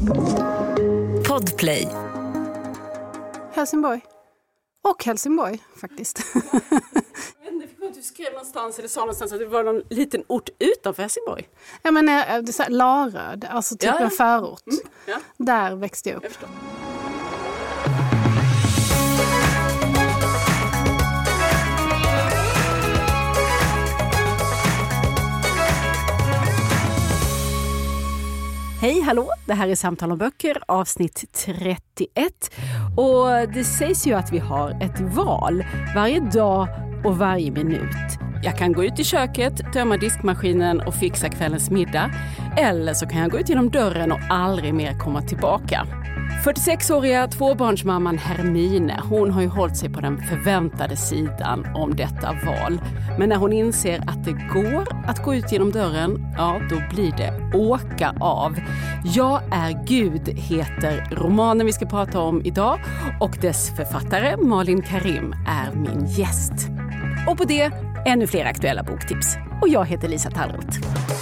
Podplay. Helsingborg. Och Helsingborg faktiskt. Jag fick att du skrev någonstans eller sa någonstans att det var någon liten ort utanför Helsingborg. Ja, men det är så här, Laröd, alltså typ en förort. Ja. Där växte jag upp. Jag förstår. Hej, hallå! Det här är Samtal om böcker, avsnitt 31. Och det sägs ju att vi har ett val varje dag och varje minut. Jag kan gå ut i köket, tömma diskmaskinen och fixa kvällens middag. Eller så kan jag gå ut genom dörren och aldrig mer komma tillbaka. 46-åriga tvåbarnsmamman Hermine, hon har ju hållit sig på den förväntade sidan om detta val. Men när hon inser att det går att gå ut genom dörren, ja då blir det åka av. Jag är Gud heter romanen vi ska prata om idag och dess författare Malin Karim är min gäst. Och på det ännu fler aktuella boktips. Och jag heter Lisa Tallroth.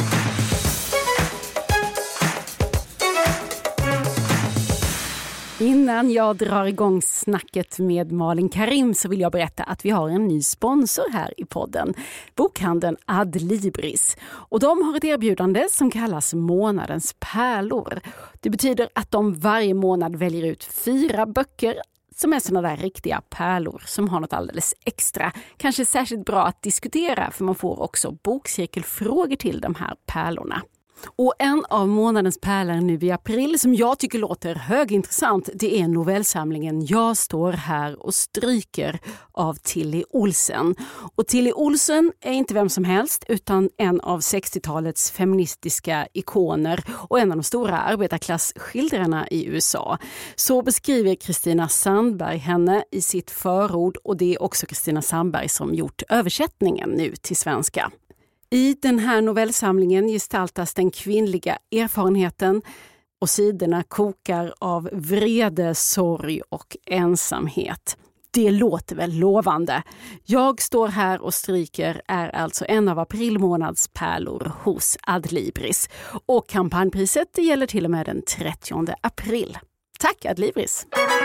Innan jag drar igång snacket med Malin Karim så vill jag berätta att vi har en ny sponsor här i podden. Bokhandeln Adlibris. Och de har ett erbjudande som kallas månadens pärlor. Det betyder att de varje månad väljer ut 4 böcker som är såna där riktiga pärlor som har något alldeles extra. Kanske särskilt bra att diskutera för man får också bokcirkelfrågor till de här pärlorna. Och en av månadens pärlor nu i april som jag tycker låter högintressant, det är novellsamlingen Jag står här och stryker av Tilly Olsen. Och Tilly Olsen är inte vem som helst utan en av 60-talets feministiska ikoner och en av de stora arbetarklassskildrarna i USA. Så beskriver Kristina Sandberg henne i sitt förord och det är också Kristina Sandberg som gjort översättningen nu till svenska. I den här novellsamlingen gestaltas den kvinnliga erfarenheten och sidorna kokar av vrede, sorg och ensamhet. Det låter väl lovande. Jag står här och stryker är alltså en av aprilmånads pärlor hos Adlibris. Och kampanjpriset gäller till och med den 30 april. Tack Adlibris!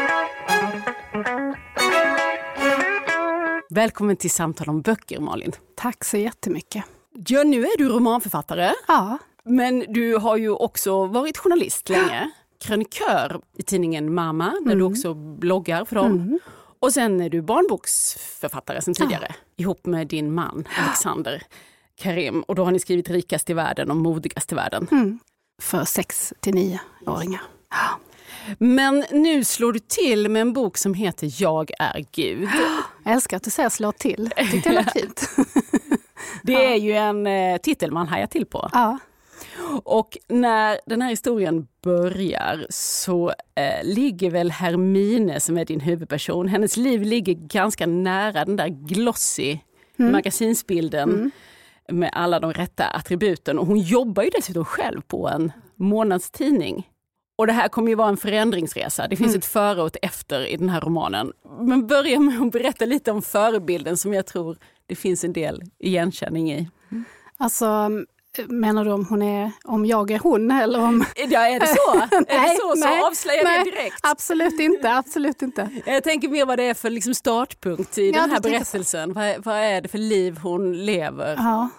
Välkommen till Samtal om böcker, Malin. Tack så jättemycket. Ja, nu är du romanförfattare. Ja. Men du har ju också varit journalist länge. Krönikör i tidningen Mamma, där du också bloggar för dem. Och sen är du barnboksförfattare sen tidigare. Ihop med din man, Alexander Karim. Och då har ni skrivit Rikast i världen och Modigast i världen. För 6-9-åringar. Ja. Men nu slår du till med en bok som heter Jag är Gud. Jag älskar att du säger slå till. Jag tyckte det var fint. Det är ju en titel man hajar till på. Ja. Och när den här historien börjar så ligger väl Hermine som är din huvudperson. Hennes liv ligger ganska nära den där glossy magasinsbilden med alla de rätta attributen. Och hon jobbar ju dessutom själv på en månadstidning. Och det här kommer ju vara en förändringsresa. Det finns ett före och ett efter i den här romanen. Men börja med att berätta lite om förebilden som jag tror det finns en del igenkänning i. Alltså, menar du om jag är hon eller om... Ja, är det så? Är det så? Så avslöjar det direkt. Absolut inte. Jag tänker mer vad det är för liksom startpunkt i den här berättelsen. Vad är det för liv hon lever?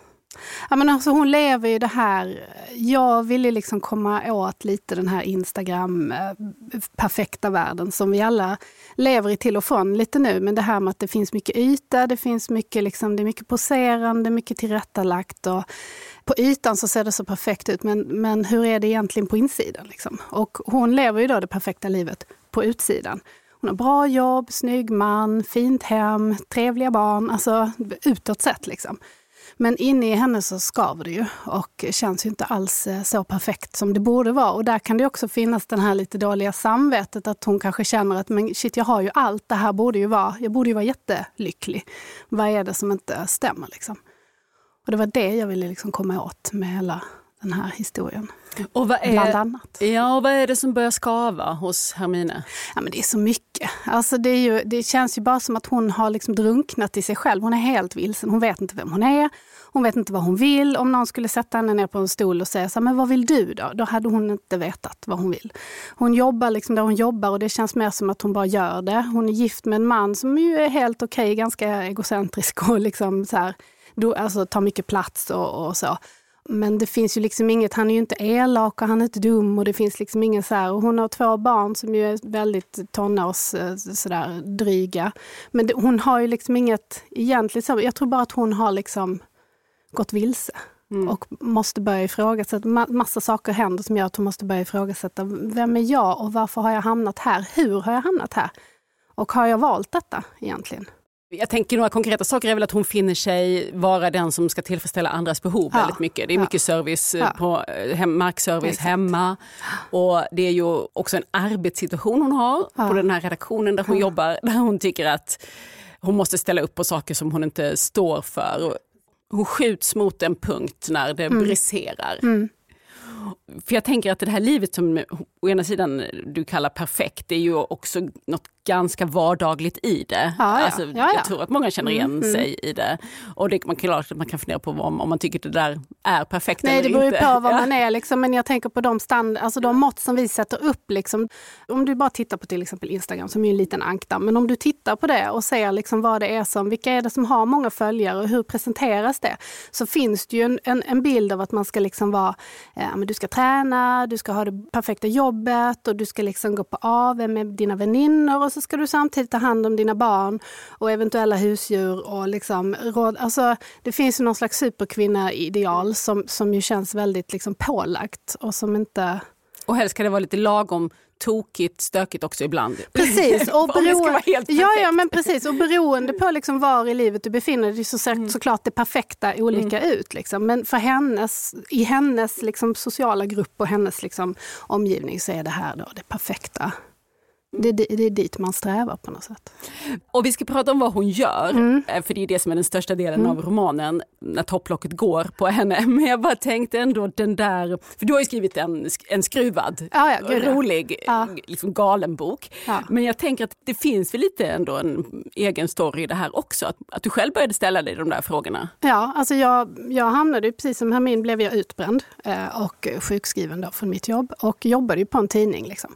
Ja, men alltså hon lever ju det här, jag ville liksom komma åt lite den här Instagram perfekta världen som vi alla lever i till och från lite nu, men det här med att det finns mycket yta, det finns mycket liksom, det är mycket poserande, mycket tillrättalagt och på ytan så ser det så perfekt ut, men hur är det egentligen på insidan liksom? Och hon lever ju då det perfekta livet på utsidan. Hon har bra jobb, snygg man, fint hem, trevliga barn, alltså utåt sett liksom. Men inne i henne så skaver det ju och känns ju inte alls så perfekt som det borde vara. Och där kan det också finnas den här lite dåliga samvetet att hon kanske känner att men shit, jag har ju allt, det här borde ju vara, jag borde ju vara jättelycklig. Vad är det som inte stämmer liksom? Och det var det jag ville liksom komma åt med hela den här historien. Och vad bland annat. Ja, och vad är det som börjar skava hos Hermine? Ja, men det är så mycket. Alltså det känns ju bara som att hon har liksom drunknat i sig själv. Hon är helt vilsen. Hon vet inte vem hon är. Hon vet inte vad hon vill. Om någon skulle sätta henne ner på en stol och säga så här, men vad vill du då? Då hade hon inte vetat vad hon vill. Hon jobbar liksom där hon jobbar och det känns mer som att hon bara gör det. Hon är gift med en man som ju är helt okej, ganska egocentrisk och liksom så här, alltså tar mycket plats och så. Men det finns ju liksom inget, han är ju inte elak och han är inte dum och det finns liksom ingen så här, och hon har 2 barn som ju är väldigt tonårs sådär dryga. Men hon har ju liksom inget egentligt, jag tror bara att hon har liksom gått vilse och måste börja ifrågasätta. Massa saker händer som gör att hon måste börja ifrågasätta, vem är jag och varför har jag hamnat här? Hur har jag hamnat här? Och har jag valt detta egentligen? Jag tänker några konkreta saker är väl att hon finner sig vara den som ska tillfredsställa andras behov väldigt mycket. Det är mycket service på markservice hemma och det är ju också en arbetssituation hon har på den här redaktionen där hon jobbar, där hon tycker att hon måste ställa upp på saker som hon inte står för. Hon skjuts mot en punkt när det briserar. För jag tänker att det här livet som å ena sidan du kallar perfekt, det är ju också något ganska vardagligt i det. Jag tror att många känner igen sig i det. Och det, man kan fundera på om man tycker att det där är perfekt eller inte. Nej, det beror på vad man är. Liksom, men jag tänker på de mått som vi sätter upp. Liksom. Om du bara tittar på till exempel Instagram som är en liten ankdamm. Men om du tittar på det och ser liksom vad det är vilka är det som har många följare och hur presenteras det, så finns det ju en bild av att man ska liksom vara, men du ska träna, du ska ha det perfekta jobbet och du ska liksom gå på AV med dina väninnor och så ska du samtidigt ta hand om dina barn och eventuella husdjur och liksom alltså det finns ju någon slags superkvinna-ideal som ju känns väldigt liksom pålagt och som inte... Och helst kan det vara lite lagom tokigt, stökigt också ibland. Precis, och precis, och beroende på liksom var i livet du befinner dig så såklart det perfekta olika ut liksom. Men för i hennes liksom sociala grupp och hennes liksom omgivning så är det här då det perfekta. Det är dit man strävar på något sätt. Och vi ska prata om vad hon gör, för det är det som är den största delen av romanen, när topplocket går på henne. Men jag bara tänkte ändå den där, för du har ju skrivit en skruvad, rolig, liksom galen bok. Ja. Men jag tänker att det finns väl lite ändå en egen story i det här också, att du själv började ställa dig de där frågorna. Ja, alltså jag hamnade ju precis som Hermine blev jag utbränd och sjukskriven då från mitt jobb och jobbade ju på en tidning liksom.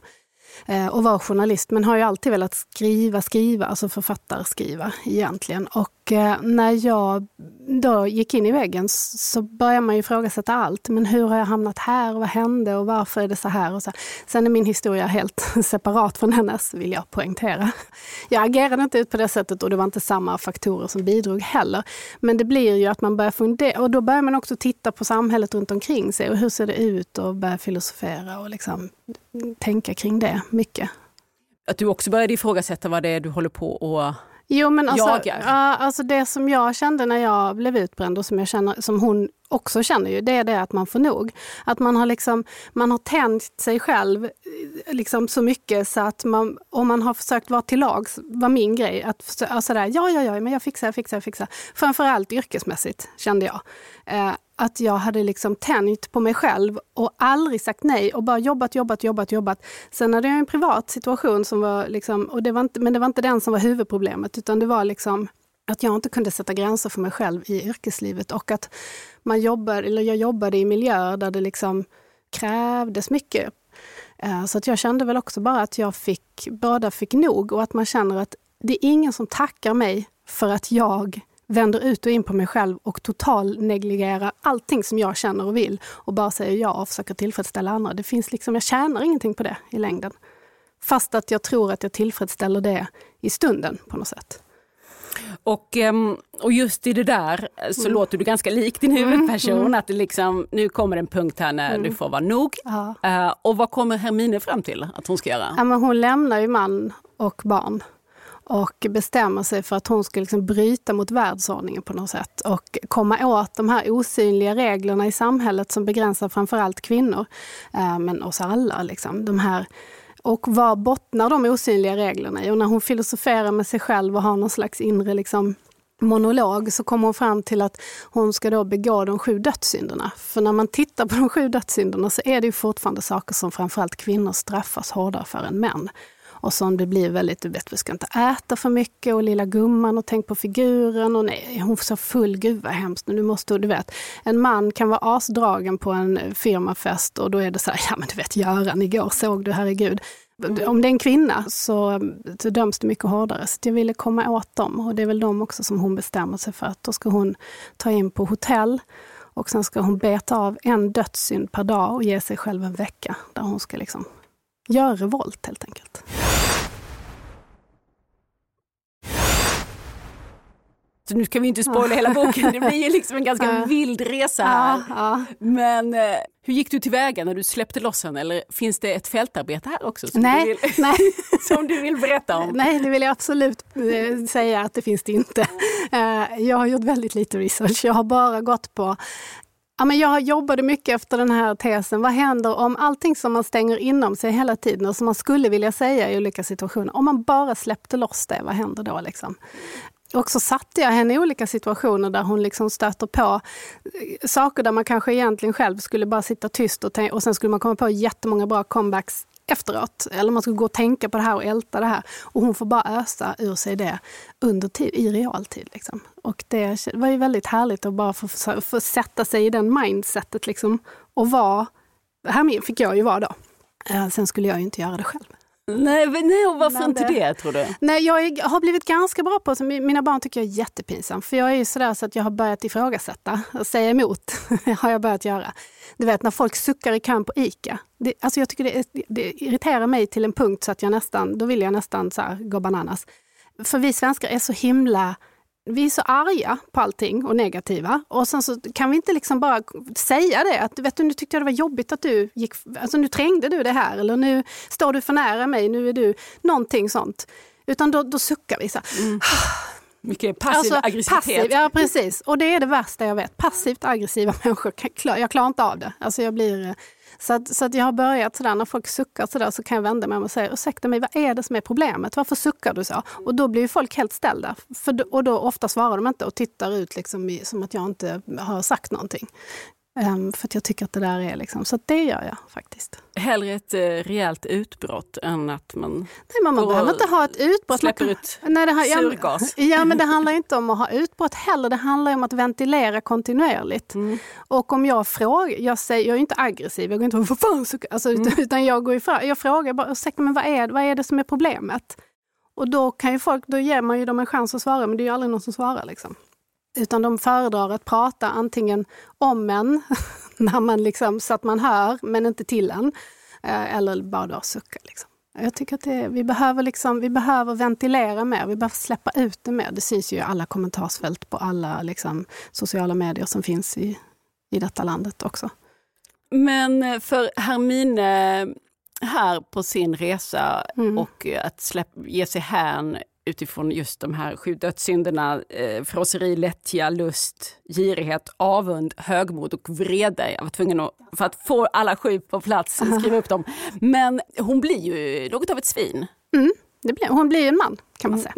Och var journalist, men har ju alltid velat skriva, alltså författarskriva egentligen. Och när jag då gick in i väggen så började man ju ifrågasätta allt. Men hur har jag hamnat här och vad hände och varför är det så här? Och så. Sen är min historia helt separat från hennes, vill jag poängtera. Jag agerade inte ut på det sättet och det var inte samma faktorer som bidrog heller. Men det blir ju att man börjar fundera och då börjar man också titta på samhället runt omkring sig och hur ser det ut och börja filosofera och liksom tänka kring det mycket. Att du också började ifrågasätta vad det är du håller på och jagar? Alltså det som jag kände när jag blev utbränd och som jag känner, som hon också känner ju, det är det att man får nog. Att man har tänt sig själv liksom så mycket så att om man har försökt vara till lags, var min grej. Att alltså men jag fixar. Framförallt yrkesmässigt kände jag. Att jag hade liksom tänt på mig själv och aldrig sagt nej och bara jobbat. Sen hade jag en privat situation som var liksom, men det var inte den som var huvudproblemet utan det var liksom att jag inte kunde sätta gränser för mig själv i yrkeslivet och att jag jobbade i miljöer där det liksom krävdes mycket. Så att jag kände väl också bara att jag fick nog och att man känner att det är ingen som tackar mig för att jag vänder ut och in på mig själv och total negligerar allting som jag känner och vill och bara säger ja och försöker tillfredsställa andra. Det finns liksom, jag tjänar ingenting på det i längden. Fast att jag tror att jag tillfredsställer det i stunden på något sätt. Och just i det där så låter du ganska lik din huvudperson att det liksom, nu kommer en punkt här när du får vara nog. Och vad kommer Hermine fram till att hon ska göra? Ja, men hon lämnar ju man och barn och bestämmer sig för att hon ska liksom bryta mot världsordningen på något sätt och komma åt de här osynliga reglerna i samhället som begränsar framförallt kvinnor, men oss alla liksom, de här. Och vad bottnar de osynliga reglerna i? Och när hon filosoferar med sig själv och har någon slags inre liksom, monolog så kommer hon fram till att hon ska då begå de 7 dödssynderna. För när man tittar på de 7 dödssynderna så är det ju fortfarande saker som framförallt kvinnor straffas hårdare för än män. Och som det blir väldigt, du vet, vi ska inte äta för mycket och lilla gumman och tänk på figuren och nej, hon får så full, gud vad hemskt, nu måste du vet. En man kan vara asdragen på en firmafest och då är det så här, ja men du vet Göran igår såg du, herregud. Om det är en kvinna så döms det mycket hårdare. Så jag ville komma åt dem och det är väl de också som hon bestämmer sig för att då ska hon ta in på hotell och sen ska hon beta av en dödssynd per dag och ge sig själv en vecka där hon ska liksom göra revolt helt enkelt. Så nu kan vi inte spoila hela boken, det blir ju liksom en ganska vild resa här. Ja. Men hur gick du tillväga när du släppte loss henne? Eller finns det ett fältarbete här också som, Nej. som du vill berätta om? Nej, det vill jag absolut säga att det finns det inte. Jag har gjort väldigt lite research. Jag har bara gått på... Ja, men jag jobbade mycket efter den här tesen. Vad händer om allting som man stänger inom sig hela tiden och som man skulle vilja säga i olika situationer, om man bara släppte loss det, vad händer då liksom? Och så satte jag henne i olika situationer där hon liksom stöter på saker där man kanske egentligen själv skulle bara sitta tyst och sen skulle man komma på jättemånga bra comebacks efteråt. Eller man skulle gå och tänka på det här och älta det här. Och hon får bara ösa ur sig det under tid, i realtid. Liksom. Och det var ju väldigt härligt att bara få sätta sig i den mindsetet liksom, och vara, här fick jag ju vara då. Sen skulle jag ju inte göra det själv. Nej, och varför inte det tror du? Nej, jag har blivit ganska bra på det. Mina barn tycker jag är jättepinsam. För jag är ju sådär så att jag har börjat ifrågasätta och säga emot. har jag börjat göra. Du vet, när folk suckar i kön på ICA. Alltså jag tycker det irriterar mig till en punkt så att då vill jag nästan så här gå bananas. För vi svenskar är så himla... Vi är så arga på allting och negativa. Och sen så kan vi inte liksom bara säga det. Att, vet du, nu tyckte jag det var jobbigt att du gick... Alltså nu trängde du det här. Eller nu står du för nära mig. Nu är du någonting sånt. Utan då suckar vi så här. Mycket passiv aggressivitet. Ja, precis. Och det är det värsta jag vet. Passivt aggressiva människor. Jag klarar inte av det. Alltså jag blir... Så att jag har börjat sådär, när folk suckar sådär så kan jag vända mig och säga, ursäkta mig, vad är det som är problemet? Varför suckar du så? Och då blir ju folk helt ställda. Och då ofta svarar de inte och tittar ut liksom som att jag inte har sagt någonting. För att jag tycker att det där är liksom, så att det gör jag faktiskt. Hellre ett rejält utbrott än att man... Nej, man behöver inte ha ett utbrott. Släpper ut surgas. Ja, men det handlar inte om att ha utbrott heller. Det handlar om att ventilera kontinuerligt. Och om jag frågar, jag är inte aggressiv, jag går inte vad fan, alltså, utan jag går ifrån. Jag frågar bara, ursäkta, men vad är det som är problemet? Och då kan ju folk, då ger man ju dem en chans att svara, men det är ju aldrig någon som svarar liksom. Utan de föredrar att prata antingen om en, när man liksom, så att man hör, men inte till en. Eller bara då sucka. Liksom. Jag tycker att vi behöver ventilera mer, vi behöver släppa ut det mer. Det syns ju i alla kommentarsfält på alla liksom, sociala medier som finns i detta landet också. Men för Hermine här på sin resa och att ge sig hän utifrån just de här 7 dödssynderna, frosseri, lättja, lust, girighet, avund, högmod och vrede. Jag var tvungen att, för att få alla 7 på plats, skriva upp dem. Men hon blir ju något av ett svin. Hon blir en man, kan man säga.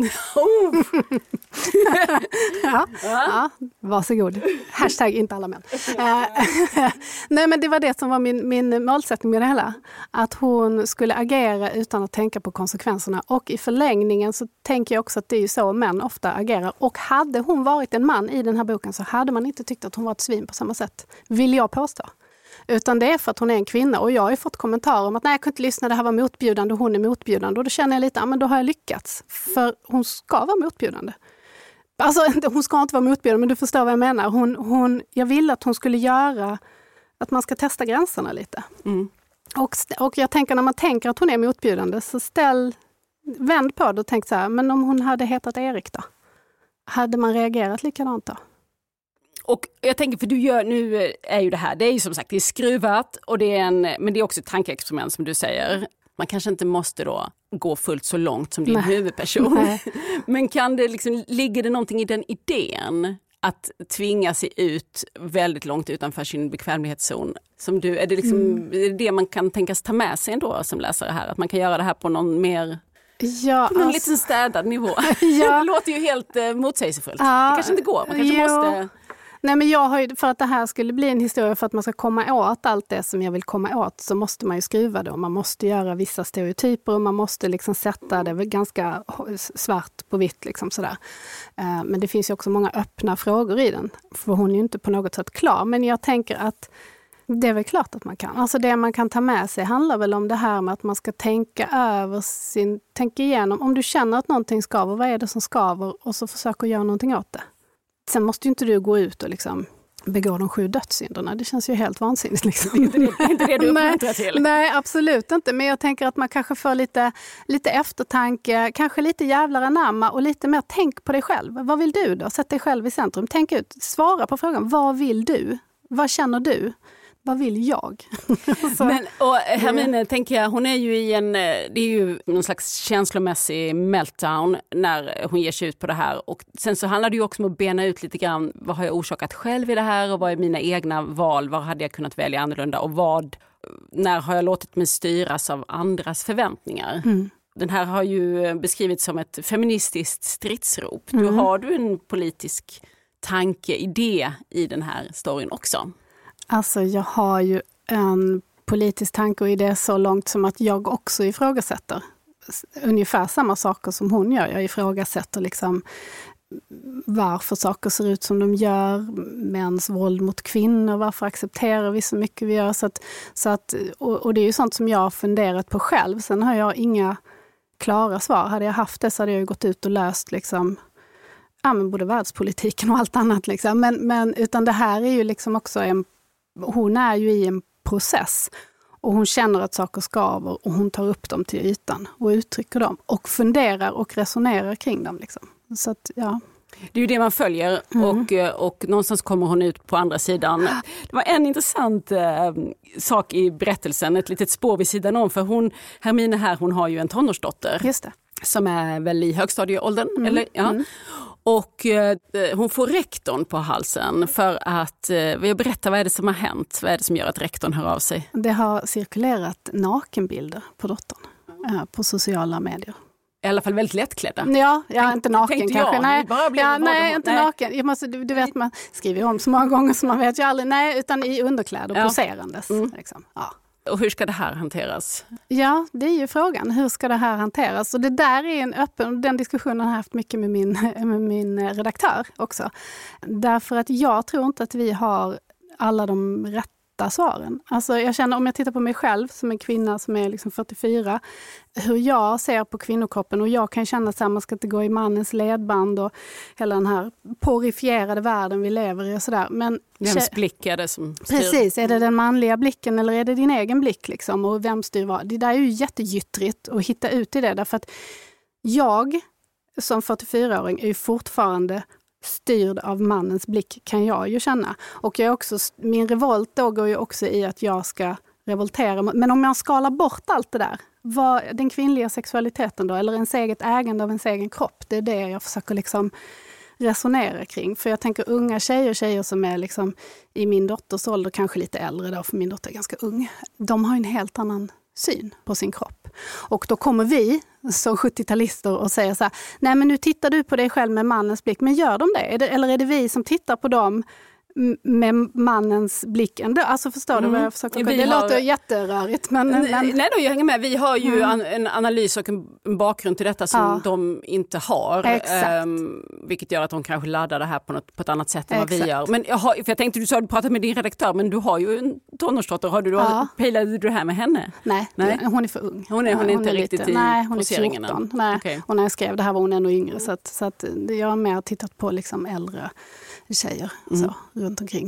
Ja, varsågod. Hashtag inte alla män. Nej, men det var det som var min målsättning med det hela. Att hon skulle agera utan att tänka på konsekvenserna. Och i förlängningen så tänker jag också att det är ju så män ofta agerar. Och hade hon varit en man i den här boken så hade man inte tyckt att hon var ett svin på samma sätt. Vill jag påstå. Utan det är för att hon är en kvinna och jag har ju fått kommentarer om att nej, jag kunde inte lyssna, det här var motbjudande och hon är motbjudande. Och då känner jag lite, men då har jag lyckats. För hon ska vara motbjudande. Alltså hon ska inte vara motbjudande, men du förstår vad jag menar. Jag ville att hon skulle göra att man ska testa gränserna lite. Och jag tänker, när man tänker att hon är motbjudande så vänd på det och tänk så här, men om hon hade hetat Erik då? Hade man reagerat likadant då? Och jag tänker, för nu är ju det är ju som sagt, det är skruvat och men det är också ett tankeexperiment som du säger. Man kanske inte måste då gå fullt så långt som din huvudperson. Men ligger det någonting i den idén att tvinga sig ut väldigt långt utanför sin bekvämlighetszon? Är det det man kan tänkas ta med sig ändå som läsare här? Att man kan göra det här på någon mer Ja, på en liten städad nivå. Ja. Det låter ju helt motsägelsefullt. Ja. Det kanske inte går, man kanske måste... Nej, men jag har ju, för att det här skulle bli en historia, för att man ska komma åt allt det som jag vill komma åt, så måste man ju skruva då. Man måste göra vissa stereotyper och man måste liksom sätta det ganska svart på vitt. Liksom sådär. Men det finns ju också många öppna frågor i den. För hon är ju inte på något sätt klar. Men jag tänker att det är väl klart att man kan. Alltså det man kan ta med sig handlar väl om det här med att man ska tänka igenom. Om du känner att någonting skaver, vad är det som skaver? Och så försöka göra någonting åt det. Sen måste ju inte du gå ut och liksom begå de 7 dödssynderna. Det känns ju helt vansinnigt. Liksom. Det är inte det du uppmuntrar till. Nej, absolut inte. Men jag tänker att man kanske får lite eftertanke, kanske lite jävlar anamma och lite mer tänk på dig själv. Vad vill du då? Sätt dig själv i centrum. Tänk ut, svara på frågan. Vad vill du? Vad känner du? Vad vill jag? Men, och Hermine, tänker jag, hon är ju det är ju någon slags känslomässig meltdown när hon ger sig ut på det här. Och sen så handlar det ju också om att bena ut lite grann, vad har jag orsakat själv i det här och vad är mina egna val, vad hade jag kunnat välja annorlunda och när har jag låtit mig styras av andras förväntningar? Mm. Den här har ju beskrivits som ett feministiskt stridsrop. Har du en politisk idé i den här storyn också? Alltså jag har ju en politisk tanke och idé så långt som att jag också ifrågasätter ungefär samma saker som hon gör. Jag ifrågasätter liksom varför saker ser ut som de gör, mäns våld mot kvinnor, varför accepterar vi så mycket vi gör. Och det är ju sånt som jag har funderat på själv. Sen har jag inga klara svar. Hade jag haft det så hade jag gått ut och löst liksom både världspolitiken och allt annat. Liksom. Men utan det här är ju liksom också hon är ju i en process och hon känner att saker skaver och hon tar upp dem till ytan och uttrycker dem och funderar och resonerar kring dem. Liksom. Så att, ja. Det är ju det man följer och någonstans kommer hon ut på andra sidan. Det var en intressant sak i berättelsen, ett litet spår vid sidan om, för Hermine här, hon har ju en tonårsdotter. Just det. Som är väl i högstadieåldern. Eller? Ja. Och hon får rektorn på halsen för att berätta vad är det som har hänt. Vad är det som gör att rektorn hör av sig? Det har cirkulerat nakenbilder på dottern på sociala medier. I alla fall väldigt lättklädda. Ja, inte naken kanske. Nej, inte naken. Du vet, man skriver om så många gånger som man vet ju aldrig. Nej, utan i underkläder, poserandes. Liksom. Ja. Och hur ska det här hanteras? Ja, det är ju frågan. Hur ska det här hanteras? Och det där är den diskussionen har jag haft mycket med min redaktör också. Därför att jag tror inte att vi har alla de rätta svaren. Alltså jag känner, om jag tittar på mig själv som en kvinna som är liksom 44, hur jag ser på kvinnokroppen, och jag kan känna att man ska inte gå i mannens ledband och hela den här porifierade världen vi lever i och sådär. Men vems blick är det som styr? Precis, är det den manliga blicken eller är det din egen blick liksom, och vem styr vad? Det där är ju jättegyttrigt att hitta ut i det, därför att jag som 44-åring är ju fortfarande styrd av mannens blick, kan jag ju känna. Och min revolt då går ju också i att jag ska revoltera. Men om jag skalar bort allt det där, den kvinnliga sexualiteten då, eller ens eget ägande av ens egen kropp, det är det jag försöker liksom resonera kring. För jag tänker unga tjejer som är liksom i min dotters ålder, kanske lite äldre då, för min dotter är ganska ung. De har en helt annan syn på sin kropp. Och då kommer vi som 70-talister och säger så här: nej, men nu tittar du på dig själv med mannens blick, men gör de det? Eller är det vi som tittar på dem med mannens blick ändå? Alltså förstår du vad jag försöker? Det låter jätterörigt. Nej då, jag hänger med. Vi har ju en analys och en bakgrund till detta som de inte har. Vilket gör att de kanske laddar det här på ett annat sätt än vad vi gör. Men för jag tänkte, du sa att du pratade med din redaktör, men du har ju en tonårsdotter. Pejlade du det här med henne? Nej, hon är för ung. Hon är inte riktigt lite, i poseringen. Hon är 14. Nej. Okay. Och när jag skrev det här var hon ännu yngre. Så att jag har mer tittat på liksom äldre tjejer så, runt omkring.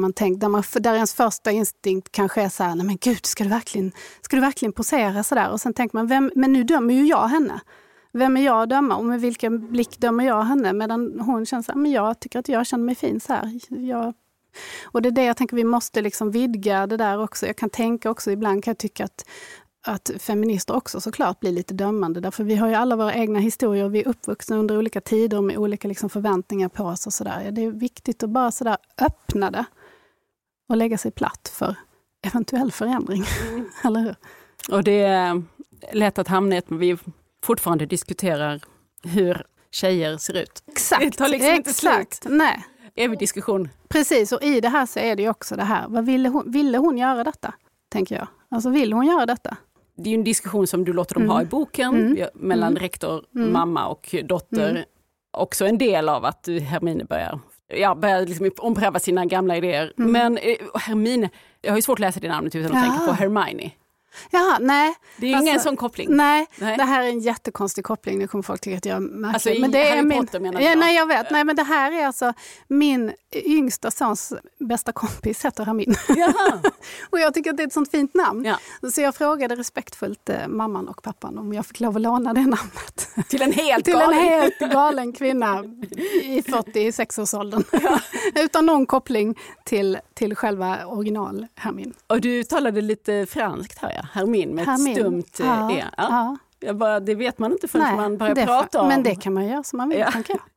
Där ens första instinkt kanske är så här: nej men gud, ska du verkligen posera så där? Och sen tänker man, men nu dömer ju jag henne. Vem är jag att döma? Och med vilken blick dömer jag henne? Medan hon känner så här: men jag tycker att jag känner mig fin så här. Och det är det jag tänker, vi måste liksom vidga det där också. Jag kan tänka också, ibland kan jag tycka att feminister också såklart blir lite dömande. Därför vi har ju alla våra egna historier. Vi är uppvuxna under olika tider med olika liksom förväntningar på oss och sådär. Det är viktigt att bara sådär öppna det och lägga sig platt för eventuell förändring. Eller hur? Och det är lätt att hamna i att vi fortfarande diskuterar hur tjejer ser ut. Exakt. Det tar liksom inte slut. Nej. Evig diskussion. Precis, och i det här så är det ju också det här. Vad ville hon göra detta, tänker jag. Alltså vill hon göra detta? Det är ju en diskussion som du låter dem ha i boken mellan rektor, mamma och dotter. Också en del av att Hermine börjar liksom ompröva sina gamla idéer. Men Hermine, jag har ju svårt att läsa det namnet utan att tänka på Hermione. Jaha, nej. Det är ingen sån koppling. Nej, det här är en jättekonstig koppling. Nu kommer folk tycka att jag är märklig. Alltså men det är Harry Potter menar jag. Nej, jag vet. Nej, men det här är alltså min yngsta sons bästa kompis heter Hermine. Jaha. Och jag tycker att det är ett sånt fint namn. Ja. Så jag frågade respektfullt mamman och pappan om jag fick lov att låna det namnet. Till en helt galen kvinna i 46-årsåldern. Ja. Utan någon koppling till själva original Hermine. Och du talade lite franskt här, ja. Hermine med ett stumt E. Ja. Det vet man inte förrän man börjar prata om. Men det kan man göra som man vill, tänker jag.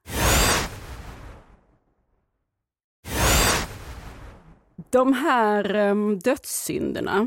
De här dödssynderna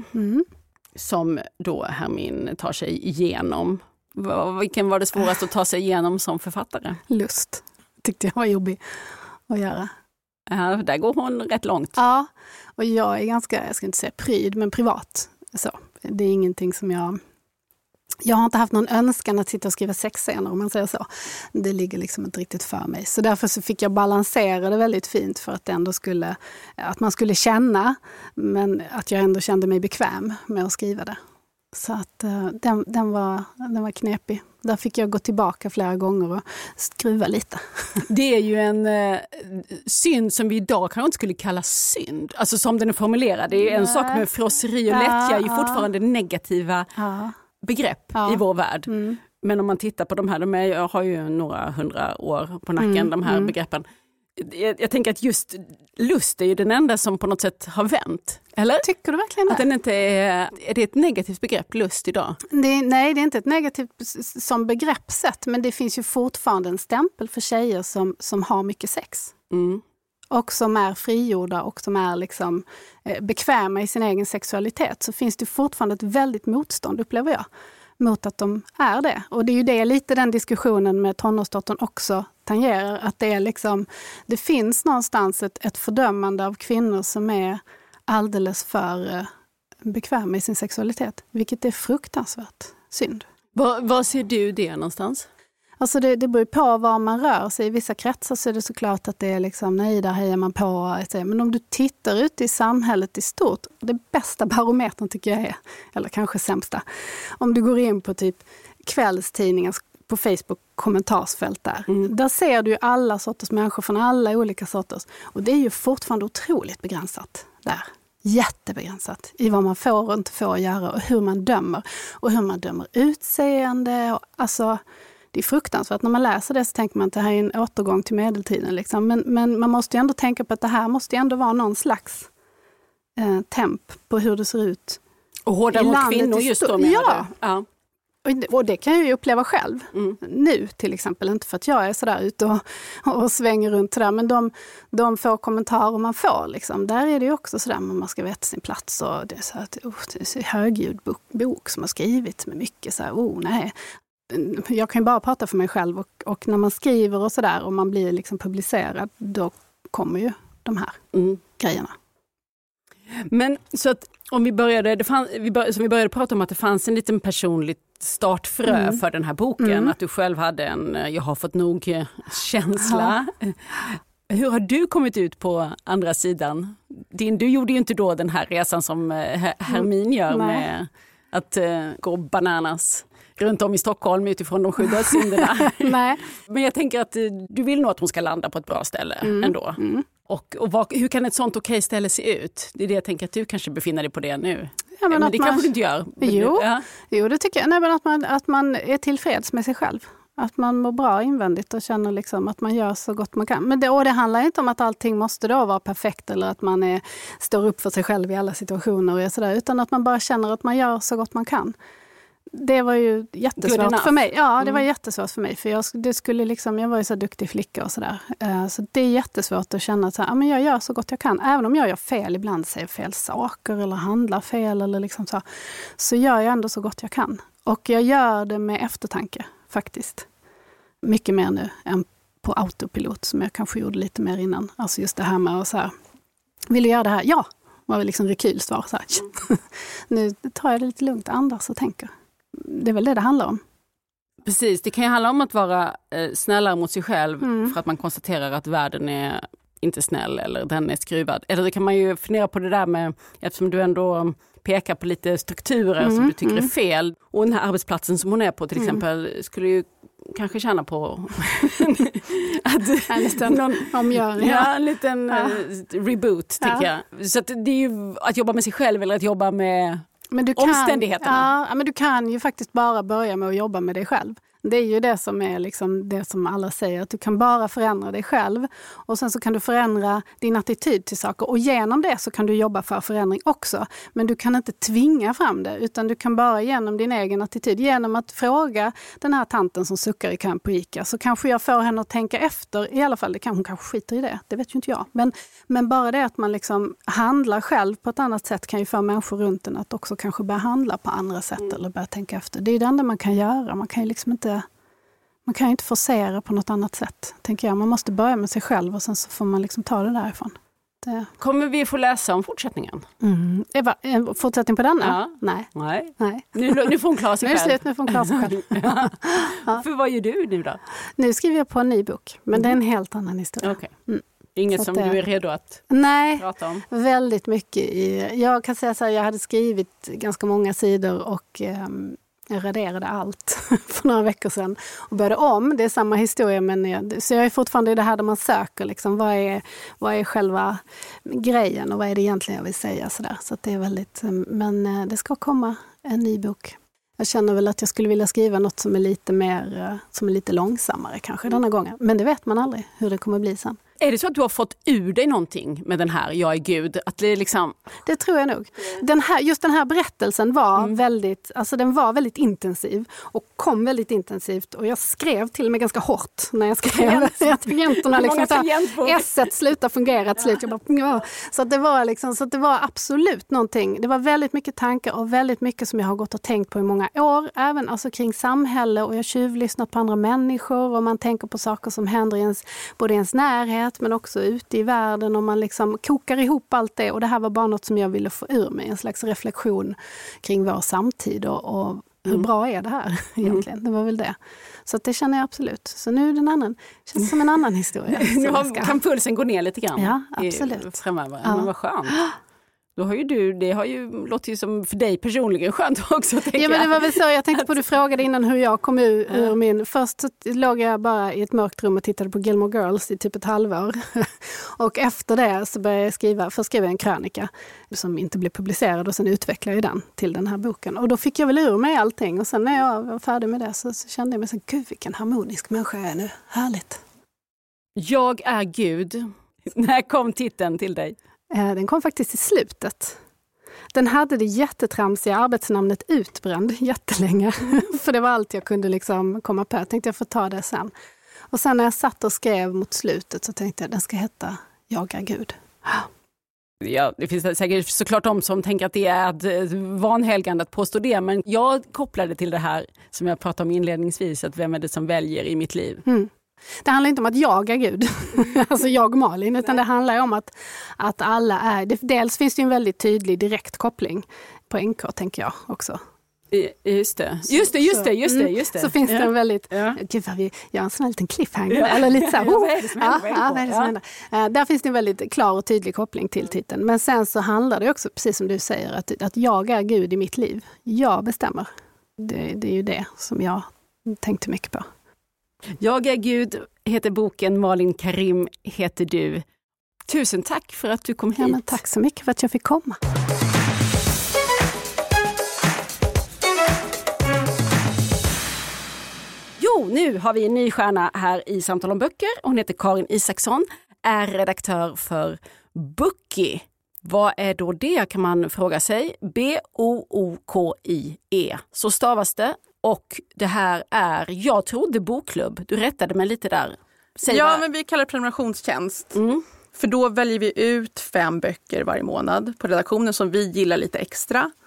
som då Hermine tar sig igenom. Vilken var det svårast att ta sig igenom som författare? Lust. Tyckte jag var jobbig att göra. Ja, där går hon rätt långt. Ja, och jag är ganska, jag ska inte säga pryd, men privat. Så, det är ingenting som jag har inte haft någon önskan att sitta och skriva sexscener, om man säger så. Det ligger liksom inte riktigt för mig. Så därför så fick jag balansera det väldigt fint för att det ändå att man skulle känna, men att jag ändå kände mig bekväm med att skriva det. Så att den var knepig. Där fick jag gå tillbaka flera gånger och skruva lite. Det är ju en synd som vi idag kanske inte skulle kalla synd. Alltså som den är formulerad. Det är en sak med frosseri och lättja är ju fortfarande negativa begrepp i vår värld. Men om man tittar på de här, jag har ju några 100 år på nacken, de här begreppen. Jag tänker att just lust är ju den enda som på något sätt har vänt. Eller? Tycker du verkligen det? Att den inte är det ett negativt begrepp, lust idag? Nej, det är inte ett negativt som begreppssätt, men det finns ju fortfarande en stämpel för tjejer som har mycket sex. Och som är frigjorda och som är liksom bekväma i sin egen sexualitet. Så finns det fortfarande ett väldigt motstånd, upplever jag, mot att de är det. Och det är ju det lite den diskussionen med tonårsdottern också tangerar. Att det är liksom, det finns någonstans ett fördömande av kvinnor som är alldeles för bekväma i sin sexualitet. Vilket är fruktansvärt synd. Var ser du det någonstans? Alltså det beror på var man rör sig. I vissa kretsar så är det såklart att det är liksom, nej, där hejar man på. Men om du tittar ut i samhället i stort, det bästa barometern tycker jag är, eller kanske sämsta, om du går in på typ kvällstidningar på Facebook, kommentarsfält där ser du ju alla sorters människor från alla olika sorters. Och det är ju fortfarande otroligt begränsat där. Jättebegränsat i vad man får och inte får göra och hur man dömer. Och hur man dömer utseende. Och, alltså, det är fruktansvärt. När man läser det så tänker man att det här är en återgång till medeltiden. Liksom. Men man måste ju ändå tänka på att det här måste ju ändå vara någon slags temp på hur det ser ut. Och hårdare mot kvinnor just då, menar du? Ja. Och det kan jag ju uppleva själv nu till exempel. Inte för att jag är sådär ute och svänger runt sådär. Men de få kommentarer man får, liksom, där är det ju också sådär man ska veta sin plats. Och det är så att det är högljudd bok som har skrivit med mycket såhär, nej. Jag kan ju bara prata för mig själv och när man skriver och sådär och man blir liksom publicerad, då kommer ju de här grejerna. Men så att om vi började prata om att det fanns en liten personligt startfrö för den här boken, att du själv hade jag har fått nog känsla. Hur har du kommit ut på andra sidan? Du gjorde ju inte då den här resan som Hermine gör med att gå bananas runt om i Stockholm utifrån de 7 dödssynderna. Nej. Men jag tänker att du vill nog att hon ska landa på ett bra ställe ändå. Och hur kan ett sånt okej ställe se ut? Det är det jag tänker att du kanske befinner dig på det nu. Ja, men det kanske du inte gör. Jo, det tycker jag. Nej, men att man är tillfreds med sig själv. Att man mår bra invändigt och känner liksom att man gör så gott man kan. Men det handlar inte om att allting måste då vara perfekt eller att man står upp för sig själv i alla situationer och sådär, utan att man bara känner att man gör så gott man kan. Det var ju jättesvårt för mig. Ja, det var jättesvårt för mig. För jag var ju så duktig flicka och sådär. Så det är jättesvårt att känna att men jag gör så gott jag kan. Även om jag gör fel, ibland säger fel saker eller handlar fel eller liksom så gör jag ändå så gott jag kan. Och jag gör det med eftertanke faktiskt. Mycket mer nu än på autopilot som jag kanske gjorde lite mer innan. Alltså just det här med att så här, vill du göra det här? Ja, var väl liksom rekylsvar. Så här. Nu tar jag det lite lugnt, andas och tänker. Det är väl det handlar om. Precis, det kan ju handla om att vara snällare mot sig själv för att man konstaterar att världen är inte snäll eller den är skruvad. Eller det kan man ju fundera på det där med, eftersom du ändå pekar på lite strukturer som du tycker är fel. Och den här arbetsplatsen som hon är på till exempel skulle ju kanske känna på att en liten omgörning. Ja, en liten reboot tycker jag. Så att det är ju att jobba med sig själv eller att jobba med omständigheterna. Ja, men du kan ju faktiskt bara börja med att jobba med dig själv. Det är ju det som är liksom det som alla säger, att du kan bara förändra dig själv och sen så kan du förändra din attityd till saker och genom det så kan du jobba för förändring också. Men du kan inte tvinga fram det utan du kan bara genom din egen attityd, genom att fråga den här tanten som suckar i kön på ICA så kanske jag får henne att tänka efter, i alla fall hon kanske skiter i det vet ju inte jag. Men bara det att man liksom handlar själv på ett annat sätt kan ju få människor runt en att också kanske börja handla på andra sätt eller börja tänka efter. Det är det enda man kan göra, man kan ju liksom inte forcera på något annat sätt, tänker jag. Man måste börja med sig själv och sen så får man liksom ta det därifrån. Kommer vi få läsa om fortsättningen? Eva, fortsättning på den? Ja. Nej. Nu får hon klara sig själv. Nu får hon klara sig själv. Ja. För vad gör du nu då? Nu skriver jag på en ny bok, men det är en helt annan historia. Okay. Inget som du är redo att prata om? Nej, väldigt mycket. Jag kan säga så här, jag hade skrivit ganska många sidor och jag raderade allt för några veckor sedan och började om. Det är samma historia, men så jag är fortfarande i det här där man söker liksom, vad är själva grejen och vad är det egentligen jag vill säga sådär. Så att det är väldigt, men det ska komma en ny bok. Jag känner väl att jag skulle vilja skriva något som är lite mer, som är lite långsammare kanske denna gången. Men det vet man aldrig hur det kommer bli sen. Är det så att du har fått ur dig någonting med den här Jag är Gud? Att det, liksom... det tror jag nog. Just den här berättelsen var väldigt intensiv och kom väldigt intensivt. Och jag skrev till och med ganska hårt när jag skrev. Tangenterna S1 slutar fungera till slut. Så det var absolut någonting. Det var väldigt mycket tankar och väldigt mycket som jag har gått och tänkt på i många år. Även alltså kring samhälle och jag tjuvlyssnat på andra människor och man tänker på saker som händer både i ens närhet men också ute i världen och man liksom kokar ihop allt det och det här var bara något som jag ville få ur mig, en slags reflektion kring vår samtid och hur bra är det här egentligen, det var väl det. Så att det känner jag absolut. Så nu är det känns som en annan historia. Nu kan pulsen gå ner lite grann. Ja, absolut. Framöver. Ja. Men vad skönt. Då har ju det har ju låtit ju som för dig personligen skönt också. Ja, men det var väl så, jag tänkte på du frågade innan hur jag kom ur min, först så låg jag bara i ett mörkt rum och tittade på Gilmore Girls i typ ett halvår. Och efter det så började jag skriva en krönika som inte blev publicerad och sen utvecklade jag den till den här boken. Och då fick jag väl ur mig allting och sen när jag var färdig med det så kände jag mig så, gud vilken harmonisk människa jag är nu, härligt. Jag är Gud. När kom titeln till dig? Den kom faktiskt i slutet. Den hade det jättetramsiga arbetsnamnet Utbränd jättelänge. För det var allt jag kunde liksom komma på. Jag tänkte jag får ta det sen. Och sen när jag satt och skrev mot slutet så tänkte jag den ska heta Jag är Gud. Ja, det finns säkert såklart de som tänker att det är ett vanhelgande att påstå det. Men jag kopplade till det här som jag pratade om inledningsvis. Att vem är det som väljer i mitt liv? Det handlar inte om att jag är Gud, alltså jag Malin, utan det handlar om att alla är, dels finns det en väldigt tydlig direkt koppling på NK tänker jag också. Just det. Så finns det en väldigt, gud vad vi gör en sån här liten cliffhanger, eller lite så här, vad är det som händer? Där finst det en väldigt klar och tydlig koppling till titeln, men sen så handlar det också, precis som du säger, att jag är Gud i mitt liv, jag bestämmer. Det är ju det som jag tänkte mycket på. Jag är Gud heter boken, Malin Karim heter du. Tusen tack för att du kom hit. Ja, men tack så mycket för att jag fick komma. Jo, nu har vi en ny stjärna här i Samtal om böcker. Hon heter Karin Isaksson, är redaktör för Bookie. Vad är då det, kan man fråga sig. BOOKIE, så stavas det. Och det här är, jag trodde bokklubb. Du rättade mig lite där. Men vi kallar det prenumerationstjänst. För då väljer vi ut 5 böcker varje månad på redaktionen som vi gillar lite extra.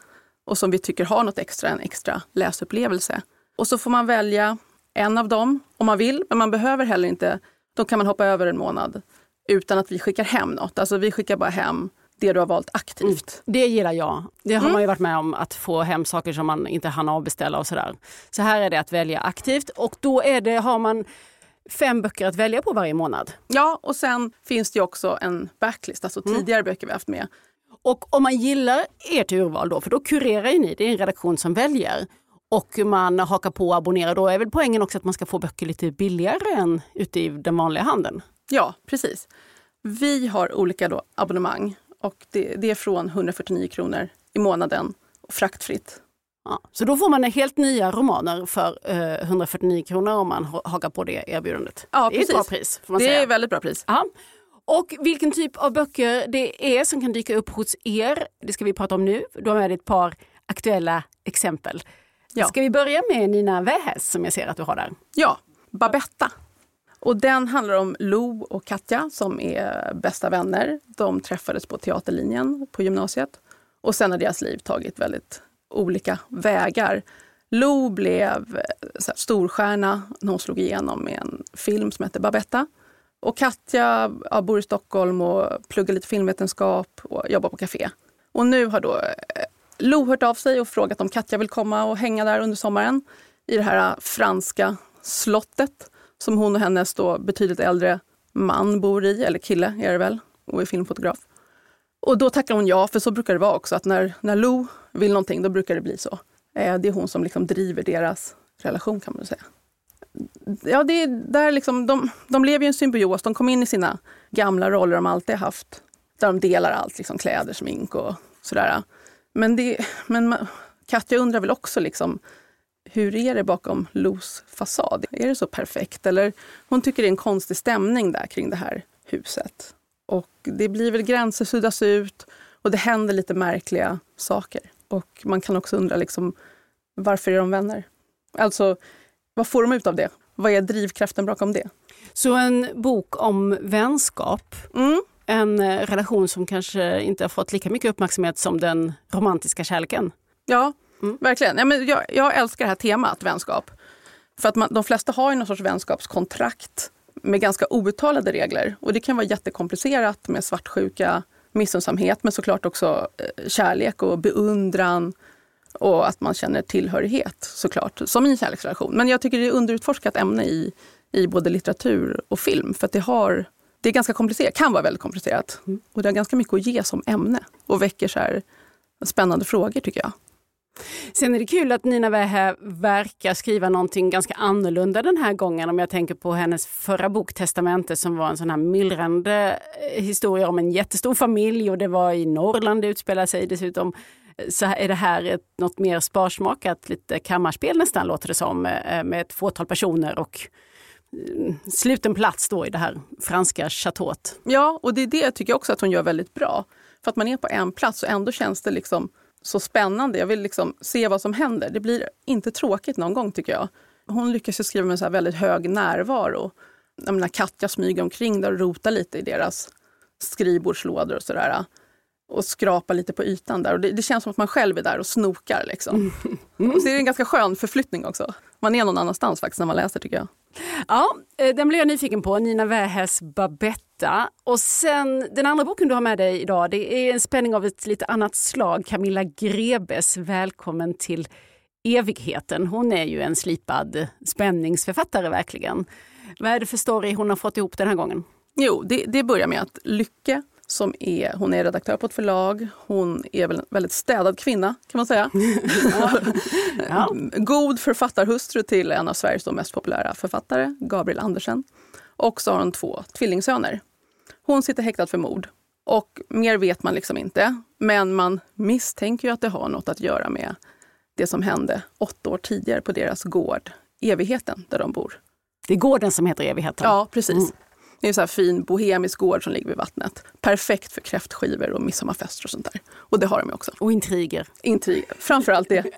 och som vi tycker har något extra, en extra läsupplevelse. Och så får man välja en av dem om man vill, men man behöver heller inte, då kan man hoppa över en månad utan att vi skickar hem något. Alltså vi skickar bara hem det du har valt aktivt. Det gillar jag. Det har man ju varit med om, att få hem saker som man inte hann avbeställa och sådär. Så här är det att välja aktivt, och då har man 5 böcker att välja på varje månad. Ja, och sen finns det också en backlist, alltså tidigare böcker vi haft med. Och om man gillar ert urval då, för då kurerar ju ni, det är en redaktion som väljer. Och man hakar på och abonnerar, då är väl poängen också att man ska få böcker lite billigare än ute i den vanliga handeln. Ja, precis. Vi har olika då abonnemang och det är från 149 kronor i månaden och fraktfritt. Ja, så då får man helt nya romaner för 149 kronor om man hakar på det erbjudandet. Ja, det är precis. Ett bra pris, får man det säga. är ett väldigt bra pris. Aha. Och vilken typ av böcker det är som kan dyka upp hos er, det ska vi prata om nu. Du har med ett par aktuella exempel. Ja. Ska vi börja med Nina Wähäs som jag ser att du har där? Ja, Babetta. Och den handlar om Lo och Katja som är bästa vänner. De träffades på teaterlinjen på gymnasiet. Och sen har deras liv tagit väldigt olika vägar. Lo blev storstjärna när hon slog igenom med en film som heter Babetta. Och Katja bor i Stockholm och pluggar lite filmvetenskap och jobbar på café. Och nu har då Lo hört av sig och frågat om Katja vill komma och hänga där under sommaren i det här franska slottet som hon och hennes då betydligt äldre man bor i, eller kille är det väl, och är filmfotograf. Och då tackar hon ja, för så brukar det vara också, att när Lo vill någonting, då brukar det bli så. Det är hon som liksom driver deras relation, kan man säga. Ja, det är där liksom, de lever ju en symbios, de kom in i sina gamla roller de alltid haft, där de delar allt, liksom kläder, smink och sådär. Men Katja undrar väl också liksom, hur är det bakom Los fasad? Är det så perfekt? Eller hon tycker det är en konstig stämning där kring det här huset. Och det blir väl gränser suddas ut och det händer lite märkliga saker. Och man kan också undra liksom, varför är de vänner? Alltså, vad får de ut av det? Vad är drivkraften bakom det? Så en bok om vänskap. En relation som kanske inte har fått lika mycket uppmärksamhet som den romantiska kärleken. Ja, verkligen. Ja, men jag älskar det här temat, vänskap. För att de flesta har ju någon sorts vänskapskontrakt med ganska outtalade regler. Och det kan vara jättekomplicerat med svartsjuka, missunnsamhet, men såklart också kärlek och beundran och att man känner tillhörighet, såklart, som i en kärleksrelation. Men jag tycker det är underutforskat ämne i både litteratur och film, för att det är ganska komplicerat, kan vara väldigt komplicerat. Och det har ganska mycket att ge som ämne och väcker så här spännande frågor, tycker jag. Sen är det kul att Nina Wähä verkar skriva någonting ganska annorlunda den här gången, om jag tänker på hennes förra bok Testamente, som var en sån här myllrande historia om en jättestor familj, och det var i Norrland det utspelade sig dessutom. Så är det här något mer sparsmakat, lite kammarspel nästan låter det som, med ett fåtal personer och sluten plats då i det här franska chateauet. Ja, och det är det tycker jag också att hon gör väldigt bra. För att man är på en plats och ändå känns det liksom så spännande. Jag vill liksom se vad som händer. Det blir inte tråkigt någon gång, tycker jag. Hon lyckas ju skriva med en så här väldigt hög närvaro. Jag menar, Katja smyger omkring där och rotar lite i deras skrivbordslådor och sådär. Och skrapar lite på ytan där. Och det känns som att man själv är där och snokar liksom. Och så är det en ganska skön förflyttning också. Man är någon annanstans faktiskt när man läser, tycker jag. Ja, den blir jag nyfiken på. Nina Wähäs Babetta. Och sen den andra boken du har med dig idag, det är en spänning av ett lite annat slag. Camilla Grebes, Välkommen till evigheten. Hon är ju en slipad spänningsförfattare verkligen. Vad är det för story hon har fått ihop den här gången? Jo, det börjar med att Lycke, hon är redaktör på ett förlag. Hon är väl en väldigt städad kvinna, kan man säga. Ja. God författarhustru till en av Sveriges mest populära författare, Gabriel Andersen. Och så har hon 2 tvillingsöner. Hon sitter häktad för mord. Och mer vet man liksom inte. Men man misstänker ju att det har något att göra med det som hände 8 år tidigare på deras gård, Evigheten, där de bor. Det är gården som heter Evigheten. Ja, precis. Det är en så här fin bohemisk gård som ligger vid vattnet. Perfekt för kräftskivor och midsommarfester och sånt där. Och det har de också. Och intriger. Intriger, framförallt det.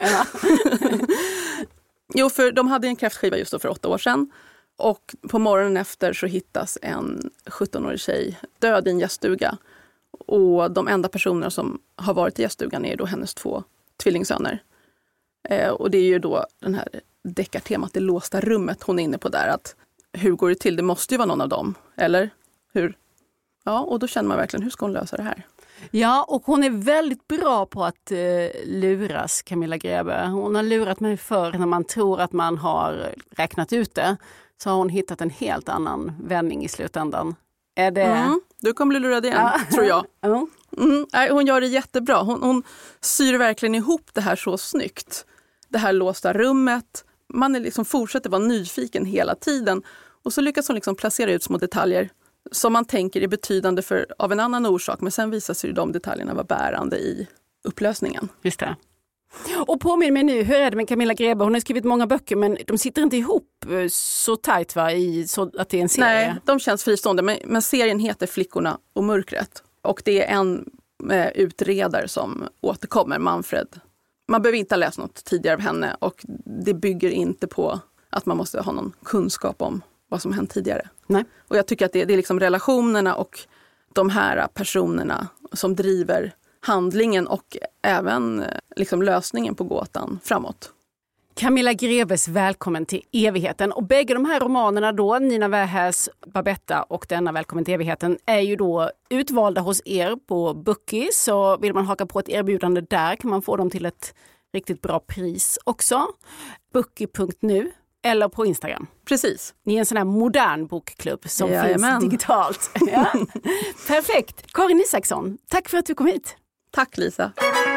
Jo, för de hade en kräftskiva just då för 8 år sedan. Och på morgonen efter så hittas en 17-årig tjej död i en gäststuga. Och de enda personerna som har varit i gäststugan är då hennes 2 tvillingsöner. Och det är ju då den här deckartemat, det låsta rummet hon är inne på där. Att hur går det till? Det måste ju vara någon av dem, eller hur? Ja, och då känner man verkligen, hur ska hon lösa det här? Ja, och hon är väldigt bra på att luras, Camilla Grebe. Hon har lurat mig förr när man tror att man har räknat ut det. Så har hon hittat en helt annan vändning i slutändan. Är det... Du kommer bli lurad igen, tror jag. Hon gör det jättebra. Hon syr verkligen ihop det här så snyggt. Det här låsta rummet. Man är liksom fortsätter vara nyfiken hela tiden. Och så lyckas hon liksom placera ut små detaljer som man tänker är betydande av en annan orsak. Men sen visar sig de detaljerna vara bärande i upplösningen. Just det. Och påminn mig nu, hur är det med Camilla Grebe? Hon har skrivit många böcker men de sitter inte ihop så tajt så att det är en serie. Nej, de känns fristående. Men serien heter Flickorna och mörkret. Och det är en utredare som återkommer, Manfred. Man behöver inte ha läst något tidigare av henne och det bygger inte på att man måste ha någon kunskap om vad som hänt tidigare. Nej. Och jag tycker att det är liksom relationerna och de här personerna som driver handlingen och även liksom lösningen på gåtan framåt. Camilla Grebes Välkommen till evigheten. Och bägge de här romanerna då, Nina Wähäs Babetta och denna Välkommen till evigheten, är ju då utvalda hos er på Bookie. Så vill man haka på ett erbjudande där kan man få dem till ett riktigt bra pris också. Bookie.nu eller på Instagram. Precis. Ni är en sån här modern bokklubb som finns digitalt. Ja. Perfekt. Karin Isaksson, tack för att du kom hit. Tack Lisa.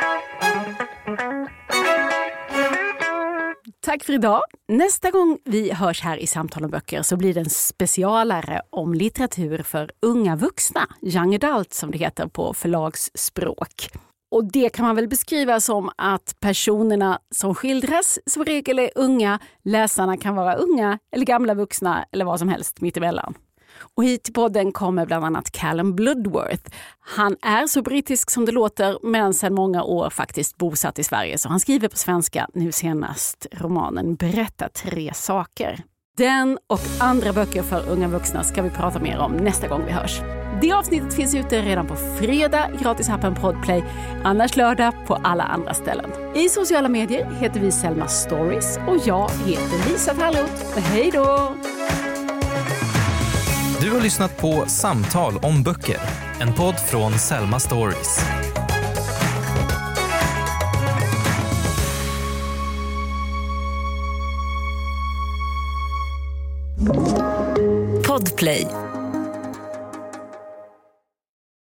Tack för idag. Nästa gång vi hörs här i Samtal om böcker så blir det en specialare om litteratur för unga vuxna. Young adult som det heter på förlagsspråk. Och det kan man väl beskriva som att personerna som skildras som regel är unga. Läsarna kan vara unga eller gamla vuxna eller vad som helst mittemellan. Och hit till podden kommer bland annat Callum Bloodworth. Han är så brittisk som det låter men sedan många år faktiskt bosatt i Sverige. Så han skriver på svenska, nu senast romanen Berätta 3 saker. Den och andra böcker för unga vuxna ska vi prata mer om nästa gång vi hörs. Det avsnittet finns ute redan på fredag i gratisappen Podplay, annars lördag på alla andra ställen. I sociala medier heter vi Selma Stories och jag heter Lisa Tallroth. Hej då! Du har lyssnat på Samtal om böcker, en podd från Selma Stories. Podplay.